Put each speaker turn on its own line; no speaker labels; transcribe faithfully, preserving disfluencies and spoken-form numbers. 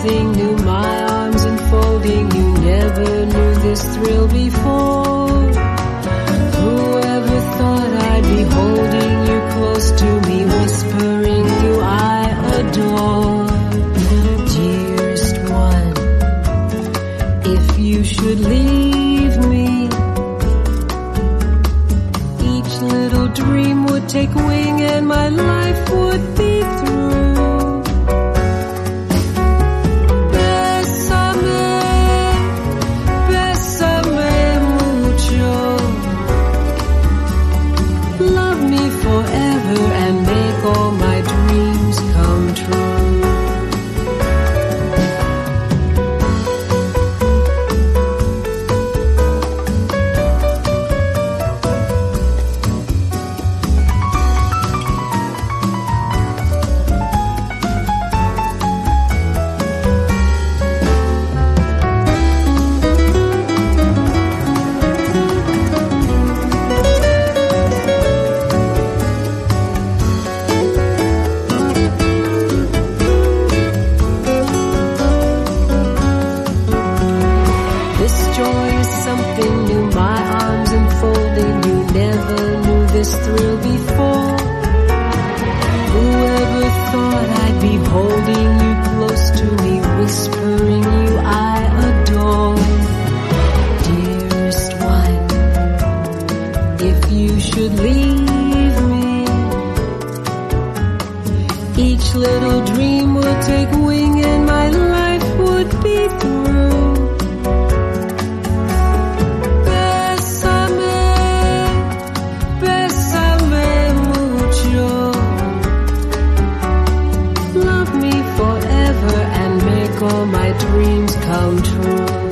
something new, my arms enfolding you. Never knew this thrill before. Whoever thought I'd be holding you close to me, whispering you I adore. Dearest one, if you should leave me, each little dream would take wing and my life would be through. All my dreams come true. This thrill before. Whoever thought I'd be holding you close to me, whispering you I adore. Dearest one, if you should leave me, each little dream would take wing and my life would be through. All my dreams come true.